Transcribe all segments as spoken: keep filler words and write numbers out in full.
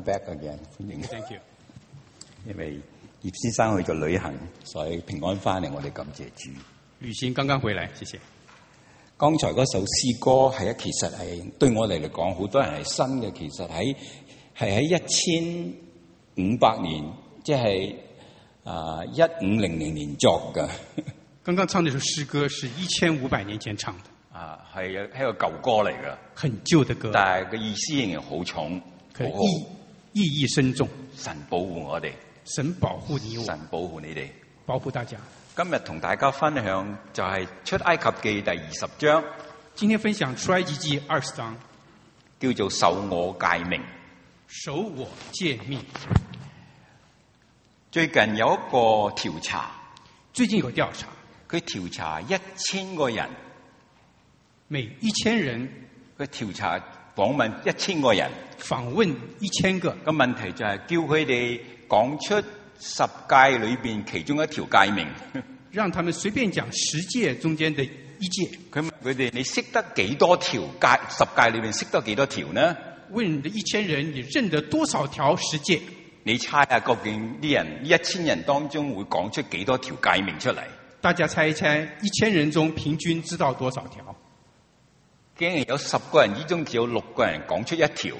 I'm back again， 歡迎。 Thank you。 因為葉先生去咗旅行，所以平安翻嚟，我哋感謝主。 旅行剛剛回來，謝謝。 剛才嗰首詩歌係啊，其實係對我哋嚟講，好多人係新嘅。其實喺係喺一千五百年，即係啊一五零零年作嘅。 剛剛唱呢首詩歌是一千五百年前唱的。 啊，係啊，係個舊歌嚟嘅， 很舊的歌， 但係個意思仍然好重， 可意意義深重。 神保護我哋， 神保護你我， 神保護你哋， 保護大家。 今日同大家分享就係出埃及記第二十章。 今天分享出埃及記二十章， 叫做守我誡命。 守我誡命。 最近有一個調查， 最近有調查， 佢調查一千個人， 每一千人， 佢調查訪問一千個人， 訪問一千個。個問題就係叫佢哋講出十誡裏邊其中一條誡命， 讓他們隨便講十誡中間的一誡。 佢問佢哋：你識得幾多條誡？十誡裏邊識得幾多條呢？ 問一千人，你認得多少條十誡？你猜下，究竟啲人一千人當中會講出幾多條誡命出嚟？ 大家猜一猜，一千人中平均知道多少條？ 竟然有十個人之中只有六個人講出一條。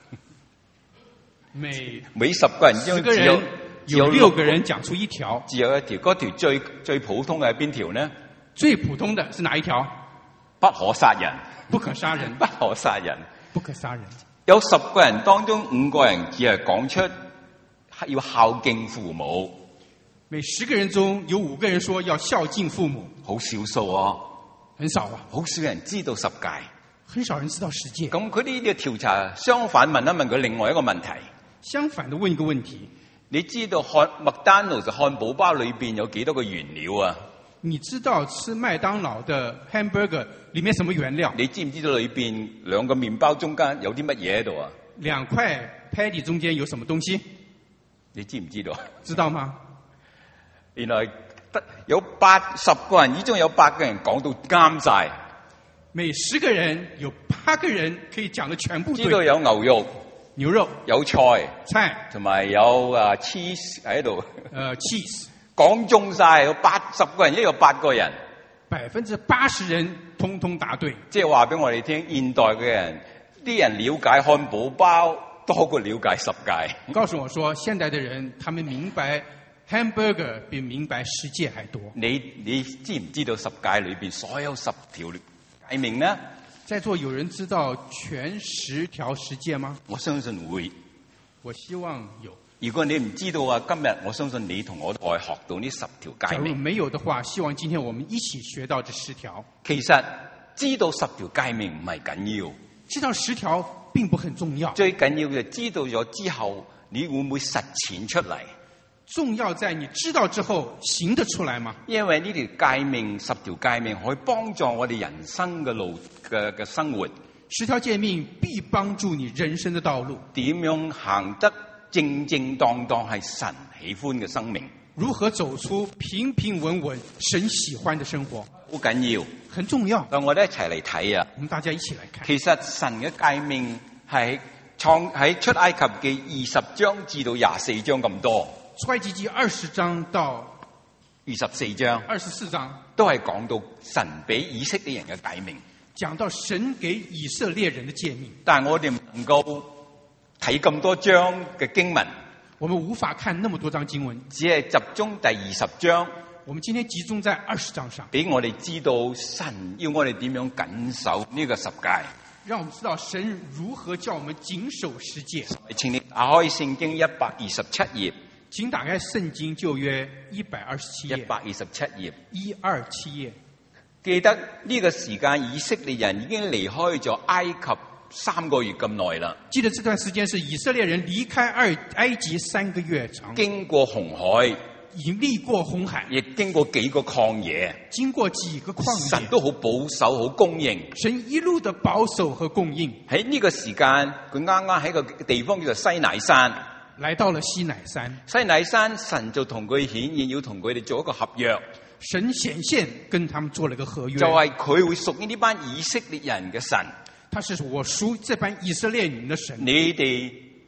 每每十個人之中只有有六個人講出一條， 只有一條。嗰條最最普通嘅係邊條呢？ 最普通的是哪一條？ 不可殺人。 不可殺人。 不可殺人。 不可殺人。 有十個人當中五個人只係講出要孝敬父母。 每十個人中有五個人說要孝敬父母。 好少數啊， 很少啊， 好少人知道十誡， 很少人知道十誡。 咁佢呢啲調查相反問一問佢另外一個問題。相反的問一個問題， 你知道漢麥當勞嘅漢堡包裏邊有幾多個原料啊？ 你知道吃麥當勞的 hamburger 裏面什麼原料？ 你知唔知道裏邊兩個麵包中間有啲乜嘢喺度啊？ 兩塊 patty 中間有什麼東西？ 你知唔知道？ 知道嗎？ 原來得有八十個人，之中有八個人講到啱晒。 每十個人有八個人可以講得全部對。 知道有牛肉、 牛肉、 有菜、 菜， 同埋有啊 cheese 喺度。 呃 cheese 講中晒，有八十個人，亦有八個人， 百分之八十人通通答對。 即係話俾我哋聽，現代嘅人啲人了解漢堡包多過了解十誡。 告訴我說，現代的人他們明白 hamburger 比明白十誡還多。 你你知唔知道十誡裏邊所有十條誡命呢？ 在座有人知道全十條十誡嗎？ 我相信會。 我希望有。 如果你唔知道啊，今日我相信你同我都可以學到呢十條誡命。 假如沒有的話，希望今天我們一起學到這十條。 其實知道十條誡命唔係緊要， 知道十條並不很重要。 最緊要嘅知道咗之後，你會唔會實踐出嚟？ 重要在你知道之後行得出來嗎？ 因為呢條誡命，十條誡命可以幫助我哋人生嘅路嘅嘅生活。 十條誡命必幫助你人生的道路。 點樣行得正正當當係神喜歡嘅生命？ 如何走出平平穩穩神喜歡的生活？ 好緊要， 很重要。 讓我哋一齊嚟睇啊！ 我們大家一起來看。 其實神嘅誡命係創喺出埃及記二十章至到廿四章咁多。 出埃及記二十章到二十四章， 二十四章都係講到神俾以色列人嘅誡命， 講到神給以色列人的誡命。 但係我哋唔能夠睇咁多章嘅經文， 我們無法看那麼多章經文， 只係集中第二十章。 我們今天集中在二十章上， 俾我哋知道神要我哋點樣謹守呢個十誡， 讓我們知道神如何叫我們謹守十誡。 請你打開聖經一百二十七頁。 請打開聖經舊約一百二十七頁。 一百二十七頁。 一二七頁。 記得呢個時間，以色列人已經離開咗埃及三個月咁耐啦。 記得這段時間是以色列人離開埃埃及三個月長。 經過紅海， 已經歷過紅海， 亦經過幾個曠野， 經過幾個曠野， 神都好保守，好供應。 神一路的保守和供應。 喺呢個時間，佢啱啱喺個地方叫做西乃山。 來到了西乃山， 西乃山神就同佢顯現，要同佢哋做一個合約。 神顯現，跟他們做了個合約， 就係佢會屬於呢班以色列人嘅神。 他是我屬這班以色列人的神。 你哋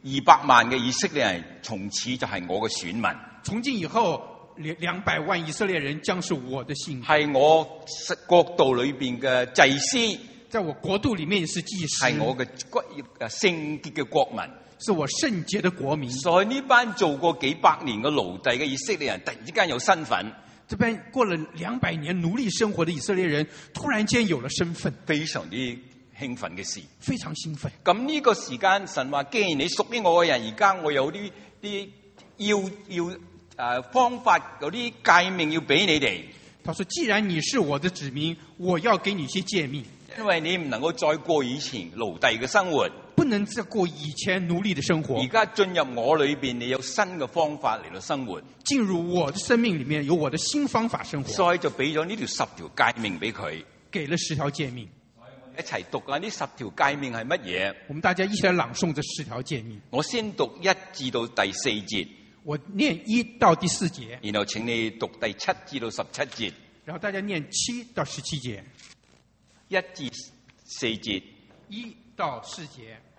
二百萬嘅以色列人從此就係我嘅選民， 從今以後，兩兩百萬以色列人將是我的信徒， 係我國度裏邊嘅祭司， 在我國度裡面是祭司， 係我嘅骨誒聖潔嘅國民。 是我聖潔的國民。 所以呢班做過幾百年嘅奴隸嘅以色列人，突然之間有身份， 這邊過了兩百年奴隸生活的以色列人，突然間有了身份， 非常之興奮嘅事。 非常興奮。 咁呢個時間，神話既然你屬於我嘅人，而家我有啲啲要要誒、呃、方法，有啲誡命要俾你哋。 他說：既然你是我的子民，我要給你一些誡命， 因為你唔能夠再過以前奴隸嘅生活， 不能再過以前奴隸的生活。 而家進入我裏邊，你有新嘅方法嚟到生活。 進入我的生命裡面，有我的新方法生活。 所以就俾咗呢條十條誡命俾佢， 給了十條誡命。 一齊讀啊！呢十條誡命係乜嘢？ 我們大家一起來朗誦這十條誡命。 我先讀一至到第四節， 我念一到第四節， 然後請你讀第七至到十七節， 然後大家念七到十七節， 一至四節， 一到四節，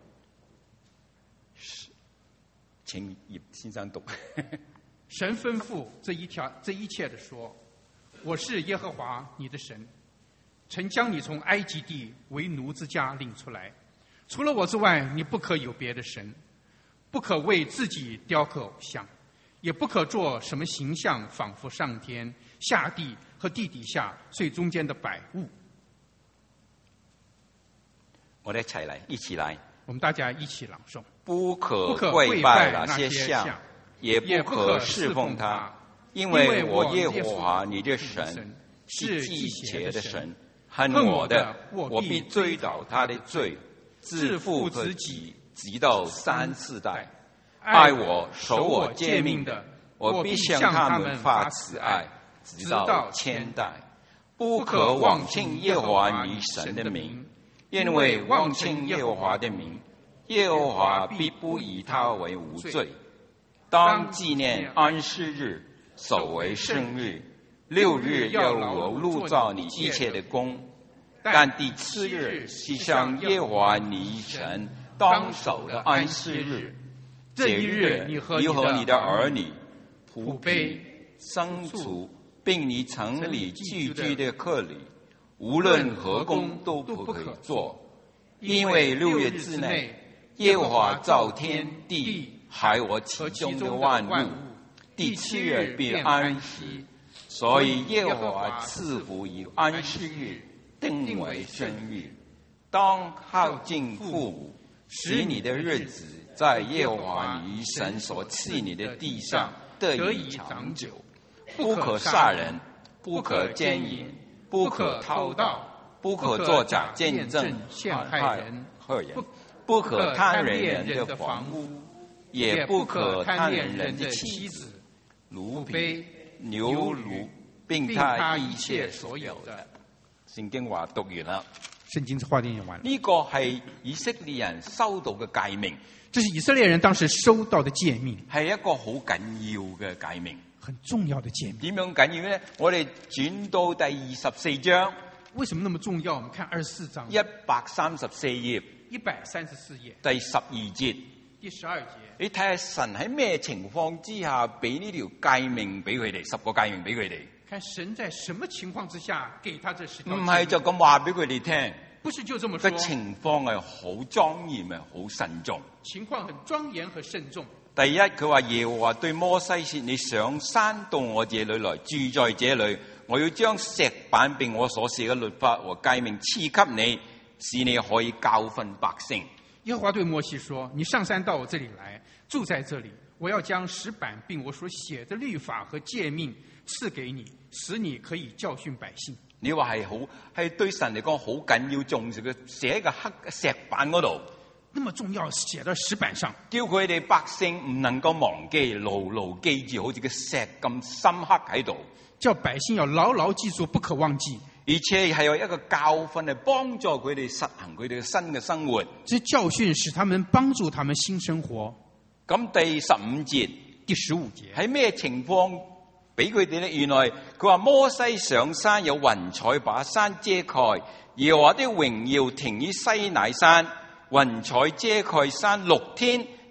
請葉先生讀。 神吩咐這一條這一切的說：我是耶和華你的神，曾將你從埃及地為奴之家領出來。除了我之外，你不可有別的神，不可為自己雕刻偶像，也不可做什麼形象，仿佛上天、下地和地底下最中間的百物。 我哋一齊嚟，一起嚟。 我們大家一起朗誦： 不可跪拜那些像，也不可侍奉他，因為我耶和華你的神是忌邪的神。恨我的，我必追討他的罪，自父及子，直到三四代；愛我、守我誡命的，我必向他們發慈愛，直到千代。不可妄稱耶和華你神的名，因為妄稱耶和華的名，耶和華必不以他為無罪。當紀念安息日，守為聖日。六日要勞碌造你一切的工，但第七日是向耶和華你神當守的安息日。這一日你和你的兒女、僕婢、牲畜，並你城裡寄居的客旅，無論何工都不可以做，因為六月之內，耶和華造天地海和其中的萬物，第七日必安息。所以耶和華賜福以安息日，定為聖日。當孝敬父母，使你的日子在耶和華你神所賜你的地上得以長久。不可殺人，不可姦淫，不可偷盜，不可作假見證陷害人，不可貪人的房屋，也不可貪人的妻子、奴婢、牛驢，並他一切所有的。聖經話讀完啦。 聖經話念完了。 呢個係以色列人收到嘅誡命， 這是以色列人當時收到的誡命， 係一個好緊要嘅誡命， 很重要的誡命。 點樣緊要呢？我哋轉到第二十四章。 為什麼那麼重要？我們看二十四章一百三十四頁， 一百三十四頁第十二節。 第十二節， 你睇下神喺咩情況之下俾呢條誡命俾佢哋，十個誡命俾佢哋。 看神在什麼情況之下給他這十條誡命？ 唔係就咁話俾佢哋聽， 不是就這麼說。 個情況係好莊嚴，係好慎重。 情況很莊嚴和慎重。 第一，佢話耶和華對摩西說：你上山到我這裏來，住在這裏，我要將石板並我所寫嘅律法和誡命賜給你，使你可以教訓百姓。 耶和華對摩西說：你上山到我這裏來，住在這裏，我要將石板並我所寫的律法和誡命賜給你，使你可以教訓百姓。 你話係好，係對神嚟講好緊要重視嘅，寫喺個黑石板嗰度。 那麼重要，寫到石板上， 叫佢哋百姓唔能夠忘記，牢牢記住，好似個石咁深刻喺度。 叫百姓要牢牢記住，不可忘記。 而且係有一個教訓嚟幫助佢哋實行佢哋嘅新嘅生活。 這教訓使他們幫助他們新生活。 咁第十五節， 第十五節喺咩情況俾佢哋呢？原來佢話摩西上山，有雲彩把山遮蓋，耶和華的榮耀停於西乃山，雲彩遮蓋山六天，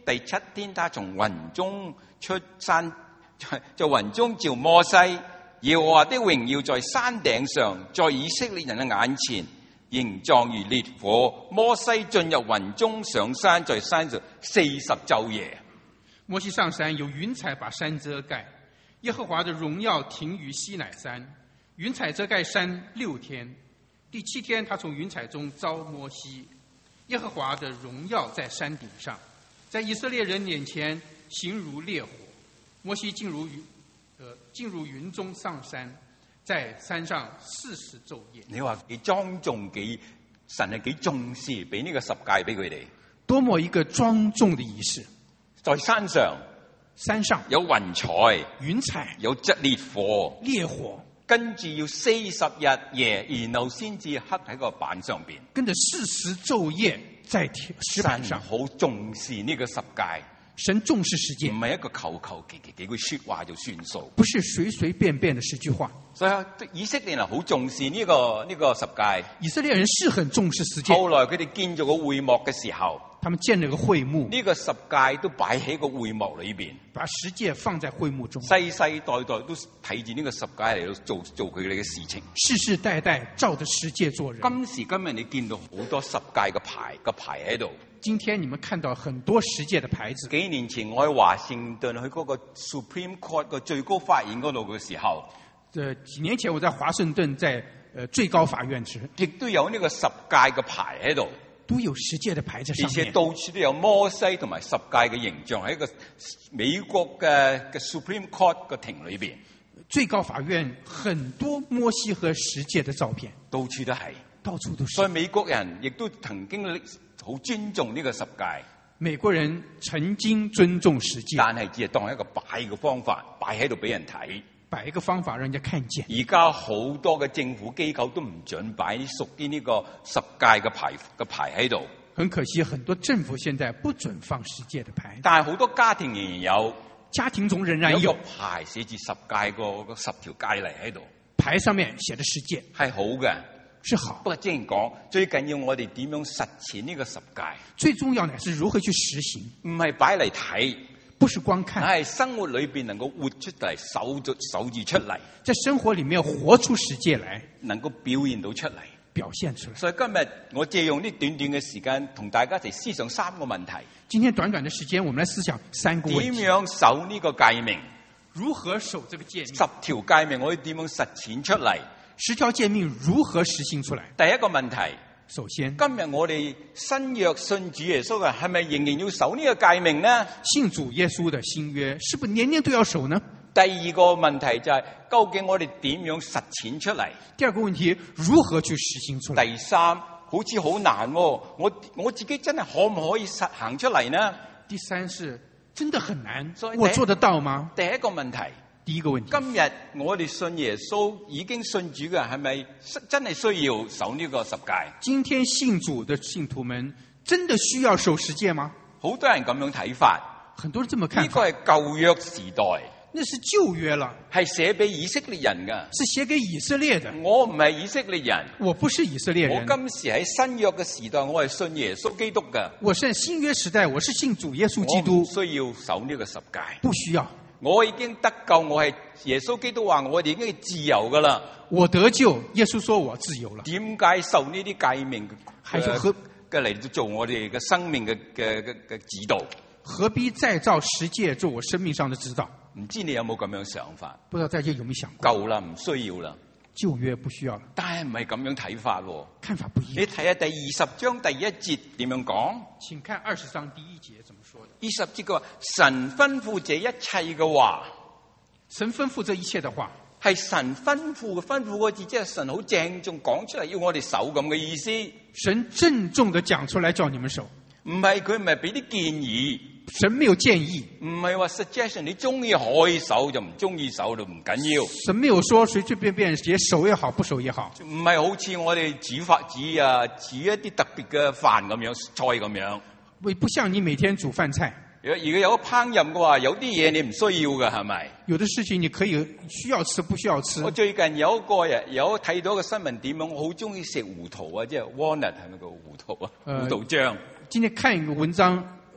第七天，他從雲中出山，在雲中召摩西。耶和華的榮耀在山頂上，在以色列人嘅眼前，形狀如烈火。摩西進入雲中上山，在山上四十晝夜。 摩西上山，有雲彩把山遮蓋。耶和華的榮耀停於西乃山，雲彩遮蓋山六天。第七天，他從雲彩中召摩西。耶和華的榮耀在山頂上，在以色列人面前形如烈火。摩西進入雲，呃，進入雲中上山，在山上四十晝夜。 你話幾莊重，幾神係幾重視，俾呢個十誡俾佢哋。 多麼一個莊重的儀式！ 在山上， 山上有雲彩， 雲彩有隻烈火， 烈火。 跟住要四十日夜，然後先至刻喺個板上邊。 跟着四十晝夜在石板上。 神好重視呢個十誡， 神重視十誡， 唔係一個求求其其幾句說話就算數， 不是隨隨便便的十句話。 所以以色列人好重視呢、這個呢、這個十誡。 以色列人是很重視十誡。 後來佢哋建造個會幕嘅時候， 他們建了個會幕， 呢、這個十誡都擺喺個會幕裏邊， 把十誡放在會幕中， 世世代代都睇住呢個十誡嚟到做做佢哋嘅事情， 世世代代照着十誡做人。 今時今日你見到好多十誡嘅牌個牌喺度。 今天你們看到很多十誡的牌子。 幾年前我喺華盛頓去嗰個 Supreme Court 個最高法院嗰度嘅時候， 呃，幾年前我在華盛頓在呃最高法院時， 亦都有呢個十誡嘅牌喺度， 都有十誡的牌在上面， 而且到處都有摩西同埋十誡嘅形象喺個美國嘅嘅 Supreme Court 個庭裏邊。 最高法院很多摩西和十誡的照片， 到處都係， 到處都是。 所以美國人亦都曾經好尊重呢個十誡。 美國人曾經尊重十誡， 但係只係當一個擺嘅方法，擺喺度俾人睇， 擺一個方法讓人家看見。 而家好多嘅政府機構都唔准擺屬於呢個十誡嘅牌嘅牌喺度。 很可惜，很多政府現在不准放十誡的牌， 但係好多家庭仍然有， 家庭中仍然有， 有個牌寫住十誡個個十條誡例喺度， 牌上面寫的十誡係好嘅， 是好。 不過即係講，最緊要我哋點樣實踐呢個十誡， 最重要乃是如何去實行， 唔係擺嚟睇， 不是光看， 係生活裏邊能夠活出嚟，守住守住出嚟， 在生活裡面活出十誡來， 能夠表現到出嚟， 表現出來。 所以今日我借用呢短短嘅時間，同大家一齊思想三個問題。 今天短短的時間，我們來思想三個問題： 點樣守呢個誡命？ 如何守這個誡命？ 十條誡命我要點樣實踐出嚟？ 十條誡命如何實行出來？ 第一個問題， 首先， 今日我哋新約信主耶穌嘅係咪仍然要守呢個誡命呢？ 信主耶穌的新約，是不是年年都要守呢？ 第二個問題就係、是、究竟我哋點樣實踐出嚟？ 第二個問題，如何去實行出來？ 第三，好似好難喎、哦，我我自己真係可唔可以實行出嚟呢？ 第三是真的很難， 所以我做得到嗎？ 第一個問題， 第一個問題， 今日我哋信耶穌已經信主嘅係咪真係需要守呢個十誡？ 今天信主的信徒們真的需要守十誡嗎？ 好多人咁樣睇法， 很多人這麼看呢個係舊約時代， 那是舊約了， 係寫俾以色列人嘅， 是寫給以色列的。 我唔係以色列人， 我不是以色列人。 我今時喺新約嘅時代，我係信耶穌基督嘅。 我是新約時代，我是信主耶穌基督， 我唔需要守呢個十誡， 不需要。 我已經得救，我係耶穌基督話我哋已經係自由噶啦。 我得救，耶穌說我自由了。 點解受呢啲誡命還是何嘅嚟做我哋嘅生命嘅嘅嘅嘅指導？ 何必再造十誡做我生命上的指導？ 唔知你有冇咁樣想法？ 不知道大家有沒有想過？ 夠啦，唔需要啦。 舊約不需要了， 但係唔係咁樣睇法喎？ 看法不一樣。 你睇下第二十章第一節點樣講？ 請看二十章第一節怎麼說的。 二十節佢話神吩咐這一切嘅話， 神吩咐這一切的話， 係神吩咐嘅吩咐個字，即係神好鄭重講出嚟，要我哋守咁嘅意思。 神鄭重地講出來叫你們守， 唔係佢唔係俾啲建議。 神沒有建議， 唔係話 suggestion，你中意可以守就唔中意守就唔緊要。 神沒有說隨隨便便寫守也好，不守也好。 唔係好似我哋煮法煮啊，煮一啲特別嘅飯咁樣菜咁樣。 喂，不像你每天煮飯菜。 如果如果有烹飪嘅話，有啲嘢你唔需要嘅係咪？ 有的事情你可以需要吃，不需要吃。 我最近有一個人有睇到個新聞點樣，我好中意食胡桃啊，即係 walnut 係咪個胡桃啊？ 呃、 胡桃醬。 今天看一個文章。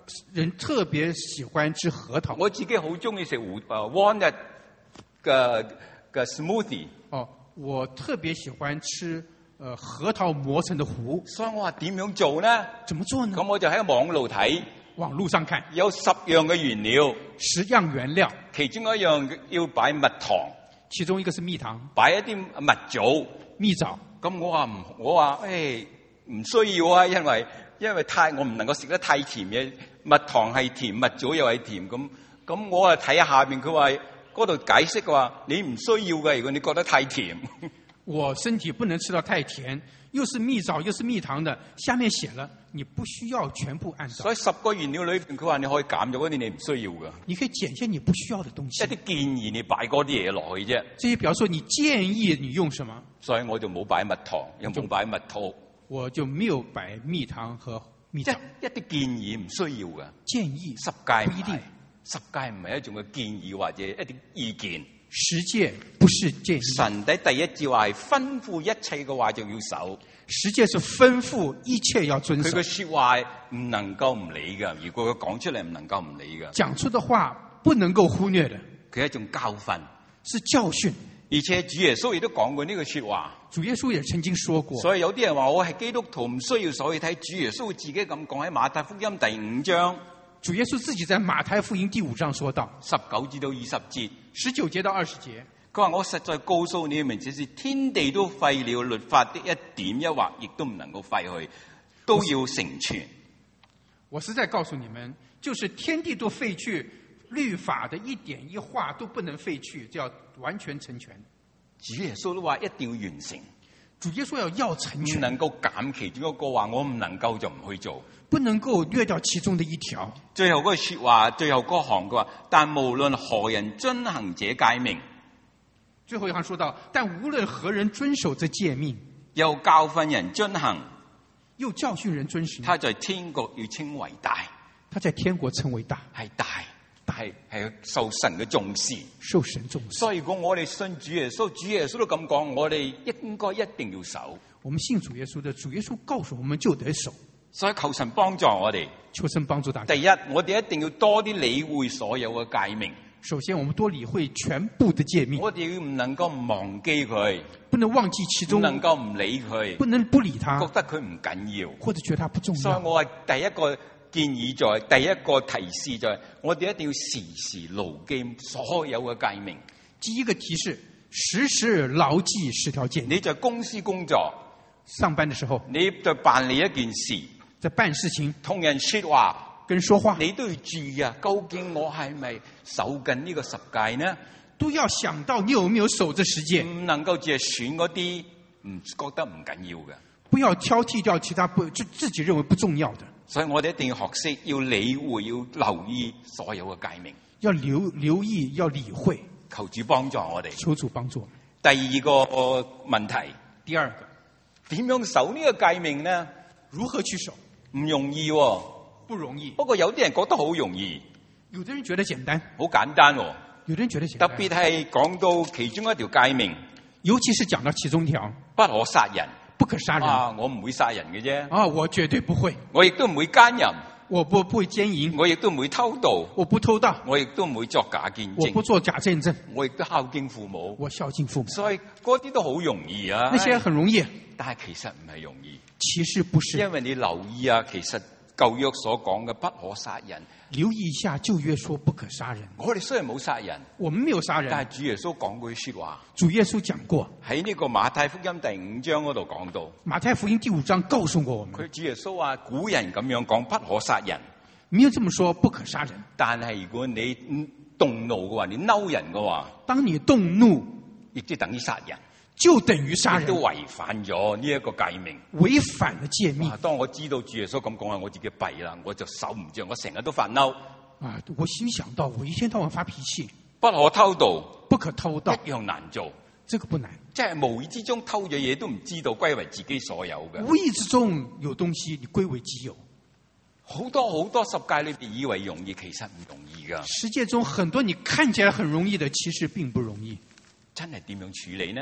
人特別喜歡吃核桃。 我自己好中意食胡誒 walnut 嘅嘅 smoothie。 哦，我特別喜歡吃呃核桃磨成的糊。 所以我話點樣做呢？ 怎麼做呢？ 咁我就喺網路睇， 網路上看有十樣嘅原料， 十樣原料， 其中一樣要擺蜜糖， 其中一個是蜜糖， 擺一啲蜜棗。 蜜棗。 咁我話唔，我話誒唔需要啊，因為因為太我唔能夠食得太甜嘅，蜜糖係甜，蜜棗又係甜。咁咁我啊睇下下邊佢話嗰度解釋嘅話，你唔需要嘅，如果你覺得太甜。 我身體不能吃到太甜，又是蜜棗又是蜜糖的，下面寫了你不需要全部按照。 所以十個原料裏邊，佢話你可以減咗嗰啲你唔需要嘅， 你可以減一些你不需要的東西。 一啲建議你擺嗰啲嘢落去啫。 這些表示你建議你用什麼， 所以我就冇擺蜜糖，又冇擺蜜糖， 我就沒有擺蜜糖和蜜棗。 一啲建議唔需要嘅， 建議十誡不一定， 十誡唔係一種嘅建議或者一啲意見。 十誡不是建議。 神喺第一節話係吩咐一切嘅話就要守。 十誡是吩咐一切要遵守。 佢嘅說話唔能夠唔理嘅，如果佢講出嚟唔能夠唔理嘅。 講出的話不能夠忽略的， 佢係一種教訓， 是教訓。 而且主耶穌亦都講過呢個說話。 主耶穌也曾經說過。 所以有啲人話我係基督徒唔需要，所以睇主耶穌自己咁講喺馬太福音第五章。 主耶穌自己在馬太福音第五章說到， 十九至到二十節， 十九節到二十節， 佢話我實在告訴你們，就是天地都廢了，律法的一點一劃亦都唔能夠廢去，都要成全。 我實在告訴你們，就是天地都廢去，律法的一點一劃都不能廢去，就要完全成全。 主耶穌都話一定要完成。 主耶穌要要成全， 唔能夠減其中一個話，我唔能夠就唔去做， 不能夠略掉其中的一條。 最後嗰句說話，最後嗰行佢話，但無論何人遵行這誡命， 最後一行說到，但無論何人遵守這誡命， 又教訓人遵行， 又教訓人遵行， 他在天國要稱為大， 他在天國稱為大， 係大，係係受神嘅重視， 受神重視。 所以如果我哋信主耶穌，主耶穌都咁講，我哋應該一定要守。 我們信主耶穌的，主耶穌告訴我們就得守。 所以求神幫助我哋， 求神幫助大家。 第一，我哋一定要多啲理會所有嘅誡命。 首先，我們多理會全部的誡命。 我哋要唔能夠唔忘記佢， 不能忘記其中， 唔能夠唔理佢， 不能不理他， 覺得佢唔緊要， 或者覺得他不重要。 所以我係第一個建議在，第一個提示在，我哋一定要時時牢記所有嘅誡命。 第一個提示，時時牢記十條誡命。 你在公司工作， 上班的時候， 你在辦理一件事， 在辦事情， 同人說話， 跟人說話， 你都要注意啊！究竟我係咪守緊呢個十誡呢？ 都要想到你有沒有守這十誡。 唔能夠只係選嗰啲唔覺得唔緊要嘅， 不要挑剔掉其他不就自己認為不重要的。 所以我哋一定要學識要理會，要留意所有嘅誡命， 要留留意，要理會。 求主幫助我哋。 求主幫助。 第二個問題， 第二個， 點樣守呢個誡命呢？ 如何去守？ 唔容易喎， 不容易。 不過有啲人覺得好容易， 有的人覺得簡單， 好簡單喎。 有的人覺得簡特單。 別係講到其中一條誡命， 尤其是講到其中一條， 不可殺人。 不可殺人。 啊，我唔會殺人嘅啫。 啊，我絕對不會。 我亦都唔會奸淫。 我不不會奸淫。 我亦都唔會偷盜。 我不偷盜。 我亦都唔會作假見證。 我不做假見證。 我亦都孝敬父母。 我孝敬父母。 所以嗰啲都好容易啊。 那些很容易， 但係其實唔係容易。 其實不是。 因為你留意啊，其實舊約所講嘅不可殺人。 留意一下舊約說不可殺人。 我哋雖然冇殺人， 我們沒有殺人， 但係主耶穌講過說話。 主耶穌講過喺呢個馬太福音第五章嗰度講到。 馬太福音第五章告訴過我們， 佢主耶穌話古人咁樣講不可殺人， 沒有這麼說不可殺人。 但係如果你動怒嘅話，你嬲人嘅話， 當你動怒， 亦都等於殺人。 就等於殺人， 都違反咗呢一個誡命， 違反了誡命。 當我知道主耶穌咁講啊，我自己弊啦，我就守唔住，我成日都發嬲。 啊！我心想到，我一天到晚發脾氣， 不可偷盜， 不可偷盜， 一樣難做。 這個不難， 即係無意之中偷咗嘢都唔知道，歸為自己所有嘅。 無意之中有東西，你歸為己有。 好多好多十誡裏邊以為容易，其實唔容易噶。 世界中很多你看起來很容易的，其實並不容易。 真係點樣處理呢？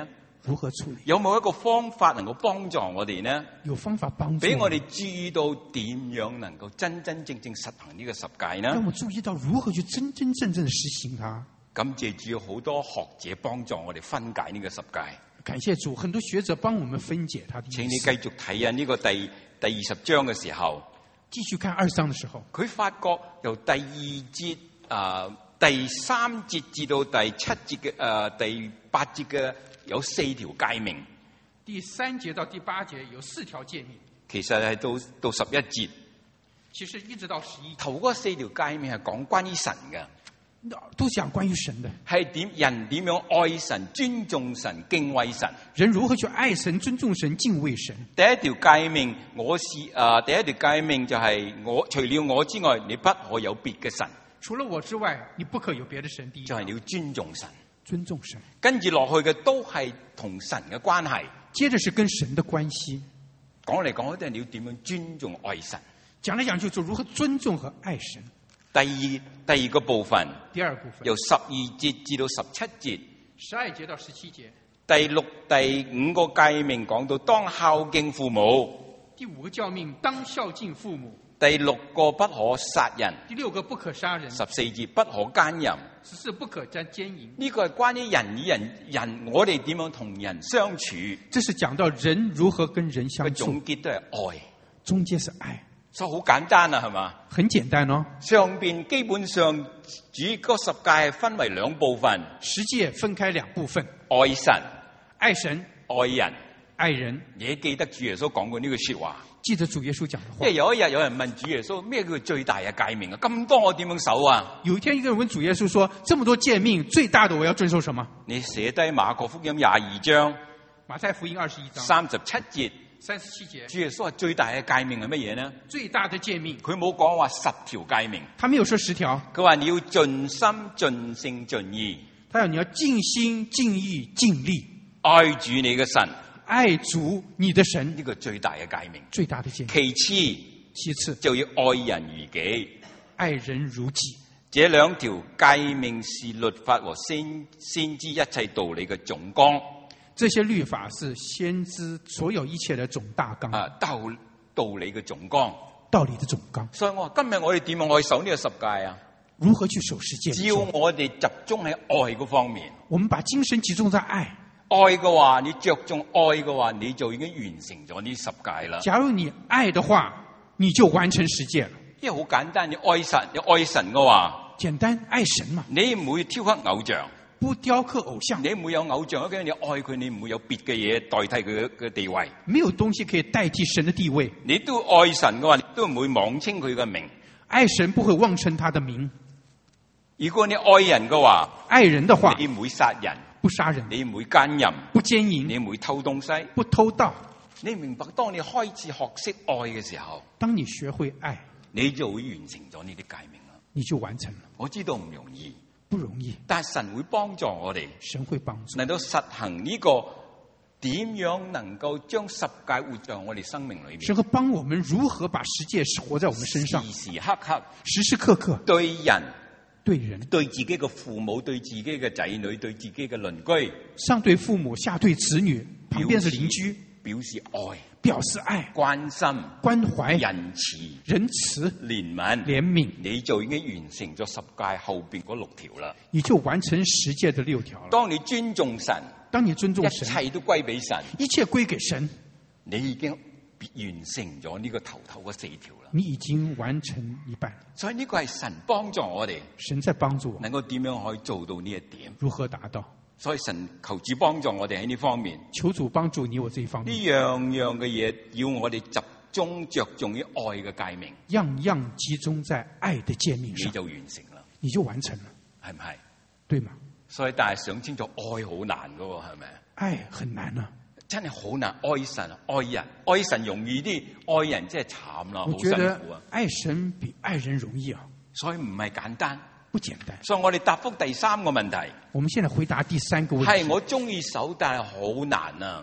如何處理？ 有冇一個方法能夠幫助我哋呢？ 有方法幫助俾我哋注意到點樣能夠真真正正實行呢個十誡呢？ 讓我們注意到如何去真真正正的實行它。 感謝主，有好多學者幫助我哋分解呢個十誡。 感謝主，很多學者幫我們分解它的意思。 請你繼續睇啊，呢個第第二十章嘅時候， 繼續看二章的時候， 佢發覺由第二節啊、呃、第三節至到第七節嘅誒、呃、第八節嘅有四條誡命。 第三節到第八節有四條誡命。 其實係到到十一節， 其實一直到十一。 頭嗰四條誡命係講關於神嘅。 都講關於神的， 係點人點樣愛神、尊重神、敬畏神。 人如何去愛神、尊重神、敬畏神？ 第一條誡命，我是誒、呃，第一條誡命就係我除了我之外，你不可有別嘅神。 除了我之外，你不可有別的神。第一， 就係你要尊重神， 尊重神。 跟住落去嘅都係同神嘅關係。 接着是跟神的關係。 講嚟講去都係你要點樣尊重愛神。 講嚟講去就如何尊重和愛神。 第二第二個部分， 第二部分由十二節至到十七節， 十二節到十七節。 第六、第五個誡命講到當孝敬父母。 第五個誡命當孝敬父母。 第六個不可殺人。 第六個不可殺人。 十四節不可奸淫。 十四不可奸奸淫。 呢個係關於人與人人，我哋點樣同人相處。 這是講到人如何跟人相處。 總結都係愛， 終結是愛。 所以好簡單啊，係嘛？ 很簡單哦。 上邊基本上主嗰十誡係分為兩部分， 十誡分開兩部分， 愛神、 愛神、 愛人、 愛人。 你記得主耶穌講過呢句說話？ 記得主耶穌講的話。 因為有一日有人問主耶穌咩叫最大嘅誡命啊？咁多我點樣守啊？ 有一天一個人問主耶穌說：這麼多誡命，最大的我要遵守什麼？ 你寫低馬可福音廿二章， 馬太福音二十一章三十七節。 三十七節， 主耶穌話最大嘅誡命係乜嘢呢？ 最大的誡命， 佢冇講話十條誡命， 他沒有說十條， 佢話你要盡心、盡性、盡意。 他要你要盡心、盡意、盡力愛主你嘅神， 愛主你的神， 呢個最大嘅誡命， 最大的誡命。 其次， 其次就要愛人如己， 愛人如己。 這兩條誡命是律法和先先知一切道理嘅總綱。 這些律法是先知所有一切的總大綱， 啊，道道理嘅總綱， 道理的總綱。 所以我話今日我哋點樣可以守呢個十誡啊？ 如何去守十誡？ 只要我哋集中喺愛嗰方面， 我們把精神集中在愛。 愛嘅話，你着重愛嘅話，你就已經完成咗呢十誡啦。 假如你愛的話，你就完成十誡了。 因為好簡單，你愛神，你愛神嘅話， 簡單愛神嘛， 你唔會挑刻偶像。 不雕刻偶像， 你唔會有偶像，因為你愛佢，你唔會有別嘅嘢代替佢嘅地位。 沒有東西可以代替神的地位。 你都愛神嘅話，你都唔會妄稱佢嘅名。 愛神不會妄稱他的名。 如果你愛人嘅話， 愛人的話， 你唔會殺人， 不殺人， 你唔會奸淫， 不奸淫， 你唔會偷東西， 不偷盜。 你明白？當你開始學識愛嘅時候， 當你學會愛， 你就會完成咗呢啲誡命啦。 你就完成了。 我知道唔容易。 不容易， 但係神會幫助我哋， 神會幫助， 能夠實行呢個點樣能夠將十誡活在我哋生命裏面。 神會幫我們如何把十誡活在我們身上， 時時刻刻， 時時刻刻對人、 對人、 對自己嘅父母、對自己嘅仔女、對自己嘅鄰居， 上對父母，下對子女，旁邊是鄰居， 表示愛。 表示愛、 關心、 關懷、 仁慈、 仁慈、 憐憫、 憐憫， 你就已經完成咗十誡後邊嗰六條啦。 你就完成十誡的六條了。 當你尊重神， 當你尊重神， 一切都歸俾神， 一切歸給神， 你已經完成咗呢個頭頭嗰四條啦。 你已經完成一半。 所以呢個係神幫助我哋， 神在幫助我， 能夠點樣可以做到呢一點？ 如何達到？ 所以神求主幫助我哋喺呢方面， 求主幫助你我這一方面。 呢樣樣嘅嘢要我哋集中着重於愛嘅誡命， 樣樣集中在愛的誡命上， 你就完成啦， 你就完成了， 係唔係？ 對嗎？ 所以但係想清楚，愛好難噶，係咪？ 愛很難啊， 真係好難。愛神、愛人，愛神容易啲，愛人真係慘啦，好辛我覺得苦啊。 愛神比愛人容易啊， 所以唔係簡單。 不簡單。 所以我哋答覆第三個問題， 我們現在回答第三個問題。 係我中意守，但係好難啊。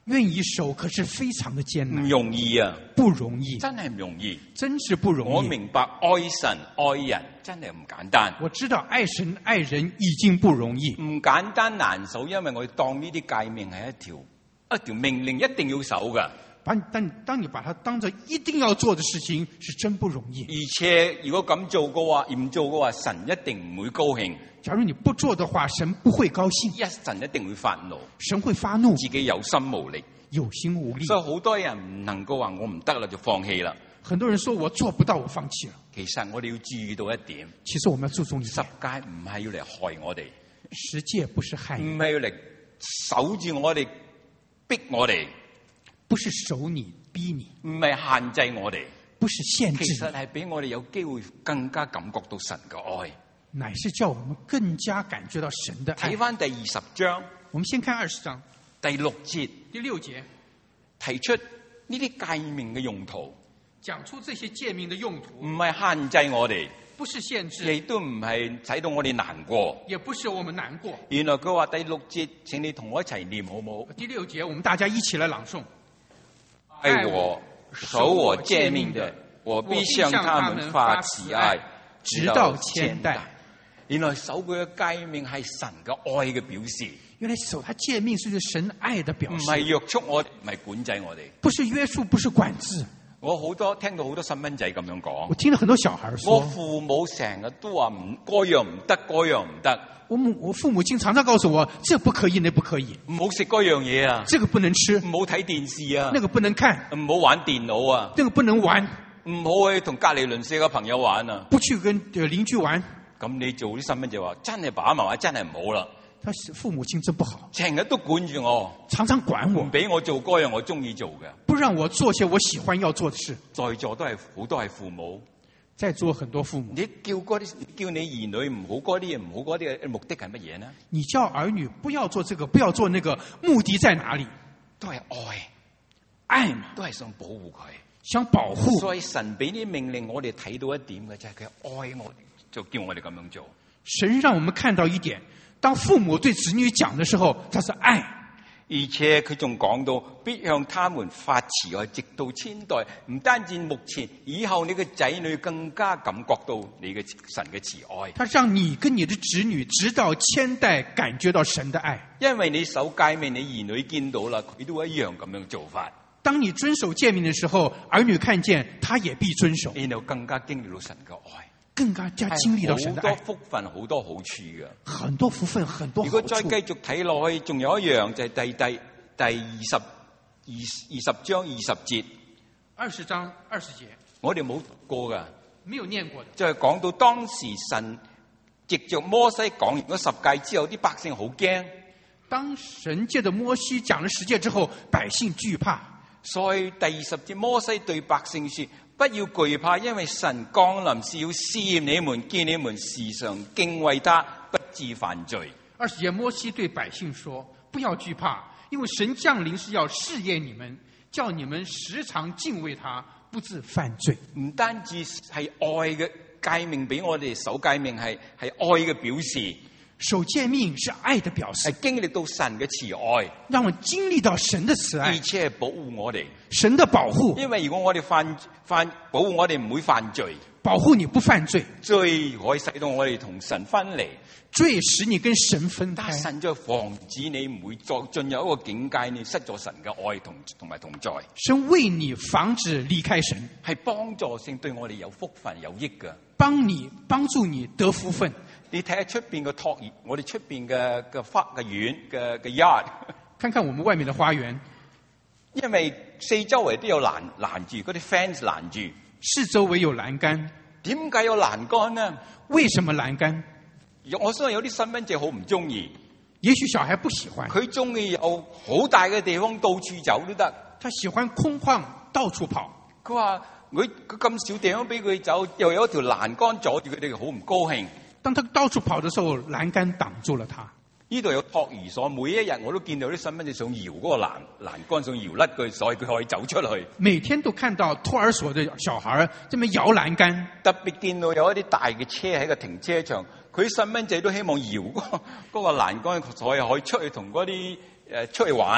願意守，可是非常的艱難， 唔容易啊， 不容易， 真係唔容易。 真是不容易。 我明白愛神愛人真係唔簡單， 我知道愛神愛人已經不容易， 唔簡單難守，因為我哋當呢啲誡命係一條一條命令，一定要守噶。 但但當你把它當作一定要做的事情，是真不容易。 而且如果咁做嘅話，唔做嘅話，神一定唔會高興。 假如你不做的話，神不會高興， 一神一定會發怒， 神會發怒， 自己有心無力， 有心無力。 所以好多人唔能夠話我唔得啦就放棄啦。 很多人說我做不到，我放棄了。 其實我哋要注意到一點， 其實我們要注重一十點， 誡唔係要嚟害我哋， 十誡不是害唔你， 係要嚟守住我哋，逼我哋， 不是守你逼你， 唔係限制我哋， 不是限其制實係俾我哋有機會更加感覺到神嘅愛。 你，乃是叫我們更加感覺到神的愛睇。翻第二十章我們先看二十章第六節， 第六節， 提出呢啲誡命嘅用途， 講出這些誡命的用途， 唔係限制我哋， 不是限制， 亦都唔係使到我哋難過。 也不是我們難過。 原來佢話第六節，請你同我一齊念好唔好？ 第六節，我們大家一起來朗誦。 愛我、守我誡命的，我必向他們發慈愛， 直到千代。 原來守佢嘅誡命係神嘅愛嘅表示， 原來守他誡命是神愛的表示， 唔係約束我哋，唔係管制我哋。 不是約束，不是管制。 我好多聽到好多細蚊仔咁樣我講， 聽了很多小孩我說， 父母成日都話唔，嗰樣唔得，嗰樣唔得， 我母我父母親常常告訴我，這不可以，那不可以， 唔好食嗰樣嘢啊， 這個不能吃， 唔好睇電視啊， 那個不能看， 唔好玩電腦啊， 那個不能玩， 唔好去同隔離鄰舍嘅朋友玩啊。 不去跟呃鄰居玩。 咁你做啲細蚊仔話，真係爸爸媽媽真係唔好啦， 他父母親真不好， 成日都管住我， 常常管我唔，俾我做嗰樣我中意做嘅。 不讓我做些我喜歡要做的事。 在座都係好多係父母， 在座很多父母， 你叫嗰啲叫你兒女唔好嗰啲嘢，唔好嗰啲嘅目的係乜嘢呢？ 你叫兒女不要做這個，不要做那個，目的在哪裡？ 都係愛， 愛嘛， 都係想保護佢。 想保護。 所以神俾啲命令我哋睇到一點嘅就係佢愛我哋，就叫我哋咁樣做。 神讓我們看到一點，當父母對子女講的時候，他是愛， 而且佢仲講到必向他們發慈愛，直到千代。唔單止目前，以後你嘅仔女更加感覺到你嘅神嘅慈愛。 他讓你跟你的子女直到千代感覺到神的愛。 因為你守誡命，你兒女見到啦，佢都一樣咁樣做法。 當你遵守誡命的時候，兒女看見，他也必遵守， 然後更加經歷到神嘅愛。 更加加經歷到神的愛， 好多福分，好多好處嘅。 很多福分，很多好處。 如果再繼續睇落去，仲有一樣就係第第第二十二二十章二十節， 二十章二十節， 我哋冇讀過噶， 沒有念過的。 就係講到當時神藉着摩西講完嗰十誡之後，啲百姓好驚。 當神借着摩西講了十誡之後，百姓懼怕。 所以第二十節，摩西對百姓說：不要懼怕，因為神降臨是要試驗你們，見你們時常敬畏他，不致犯罪。 二十節，摩西對百姓說：不要懼怕，因為神降臨是要試驗你們，叫你們時常敬畏他，不致犯罪。 唔單止係愛嘅誡命俾我哋守誡命，係係愛嘅表示。 守誡命是愛的表示， 係經歷到神嘅慈愛， 讓我經歷到神的慈愛， 而且係保護我哋。 神的保護， 因為如果我哋犯犯保護我哋唔會犯罪， 保護你不犯罪， 罪可以使到我哋同神分離， 罪使你跟神分開。 但神就防止你唔會再進入一個境界，你失咗神嘅愛同同埋同在。 神為你防止離開神， 係幫助性，對我哋有福分有益嘅， 幫你幫助你得福分。 你睇下出邊嘅托兒，我哋出邊嘅嘅花嘅園嘅嘅 yard， 看看我們外面的花園， 因為四周圍都有攔攔住嗰啲 fence 攔住， 四周圍有欄杆。 點解有欄杆呢？ 為什麼欄杆？ 我相信有啲細蚊仔好唔中意， 也許小孩不喜歡， 佢中意有好大嘅地方到處走都得。 他喜歡空曠到處跑。 佢話佢佢咁少地方俾佢走，又有一條欄杆阻住佢哋，好唔高興。 當他到處跑的時候，欄杆擋住了他。 呢度有托兒所，每一日我都見到啲細蚊仔想搖嗰個欄欄杆，想搖甩佢，所以佢可以走出去。 每天都看到托兒所的小孩這麼搖欄杆， 特別見到有一啲大嘅車喺個停車場，佢啲細蚊仔都希望搖嗰嗰個欄杆，所以可以出去同嗰啲誒出去玩。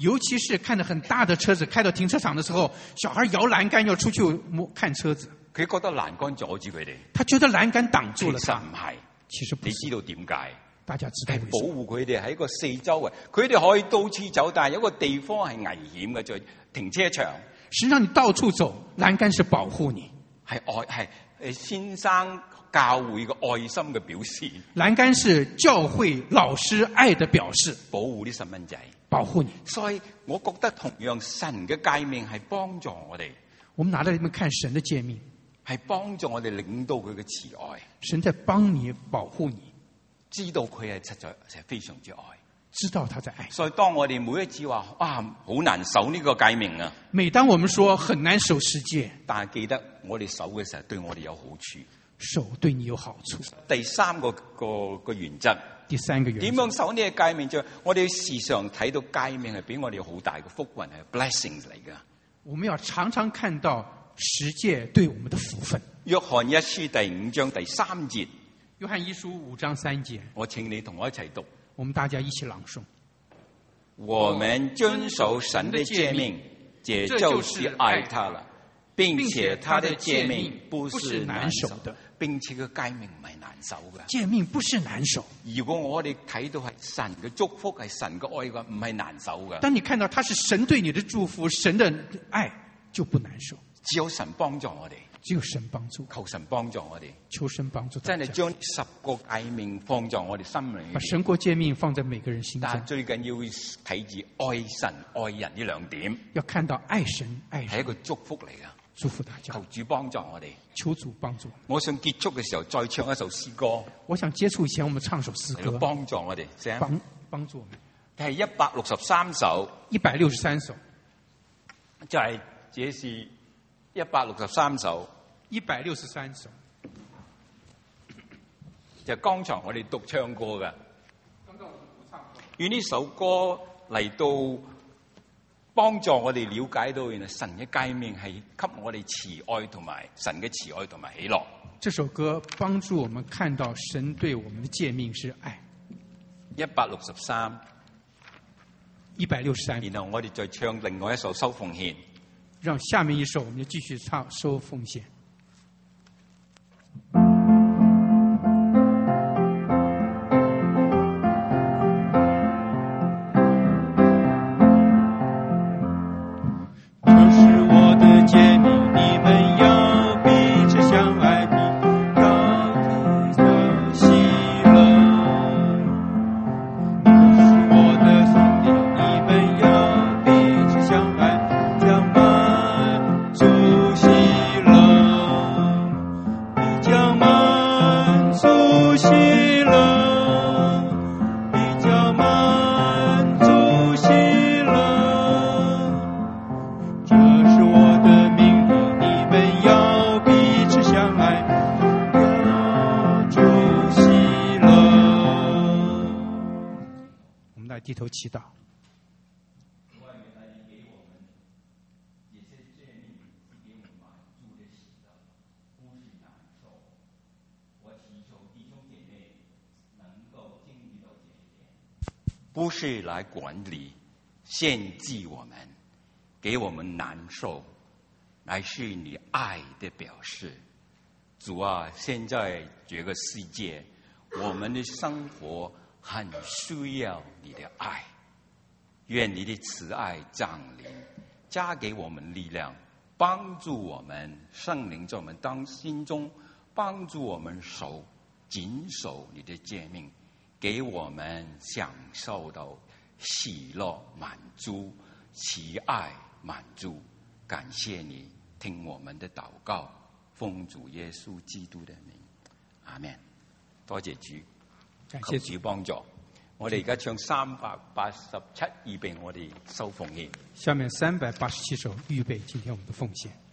尤其是看着很大的車子開到停車場的時候，小孩搖欄杆要出去摸看車子， 佢覺得欄杆阻住佢哋， 他覺得欄杆擋住了他。 其實唔係， 其實不是， 你知道點解？ 大家知道係保為什麼？ 護佢哋喺個四周圍，佢哋可以到處走，但係有一個地方係危險嘅，就係停車場。 實際上你到處走，欄杆是保護你， 係愛係誒先生教會嘅愛心嘅表示， 欄杆是教會老師愛的表示， 保護啲細蚊仔。 保護你。 所以我覺得同樣神嘅誡命係幫助我哋， 我們拿到你們看神的誡命， 係幫助我哋領到佢嘅慈愛， 神在幫你保護你， 知道佢係實在係非常之愛。 知道他在愛。 所以當我哋每一次話啊好難守呢個誡命啊， 每當我們說很難守十誡， 但係記得我哋守嘅時候對我哋有好處。 守對你有好處。 第三個個個原則， 第三個原則， 點樣守呢個誡命？就我哋時常睇到誡命係俾我哋好大嘅福分，係 blessings 嚟噶。 我們要常常看到十誡對我們的福分。 約翰一書第五章第三節， 約翰一書五章三節， 我請你同我一齊讀。 我們大家一起朗誦。 我們遵守神的誡命，這就是愛他了，並且他的誡命不是難守的，並且個誡命唔係難守嘅。 誡命不是難守。 如果我哋睇到係神嘅祝福，係神嘅愛嘅，唔係難守嘅。 當你看到他是神對你的祝福，神的愛就不難守。 只有神幫助我哋， 只有神幫助， 求神幫助我哋， 求神幫助。 真係將十個誡命放在我哋心裏面， 把神國誡命放在每個人心中。 但最緊要睇住愛神愛人呢兩點， 要看到愛神愛人係一個祝福嚟噶。 祝福大家， 求主幫助我哋， 求主幫助。 我想結束嘅時候再唱一首詩歌。 我想結束以前，我們唱首詩歌， 幫助我哋， 幫幫助我們。 係一百六十三首， 一百六十三首， 就係這是一百六十三首， 一百六十三首， 就剛才我哋讀唱過嘅。願呢首歌嚟到幫助我哋了解到，原來神嘅誡命係給我哋慈愛同埋神嘅慈愛同埋喜樂。 這首歌幫助我們看到神對我們的誡命是愛。 一百六十三， 一百六十三。 然後我哋再唱另外一首收奉獻。 讓下面一首我們就繼續唱收奉獻。低頭祈禱。 不是來管理、限制我們，給我們難受，乃是你愛的表示。主啊，現在這個世界，我們的生活很需要你的愛，願你的慈愛降臨，加給我們力量，幫助我們聖靈在我們當心中，幫助我們守謹守你的誡命，給我們享受到喜樂滿足、慈愛滿足。感謝你聽我們的禱告，奉主耶穌基督的名，阿們。多謝主。求主幫助，我哋而家唱三百八十七，預備我哋收奉獻。 下面三百八十七首預備今天我們的奉獻。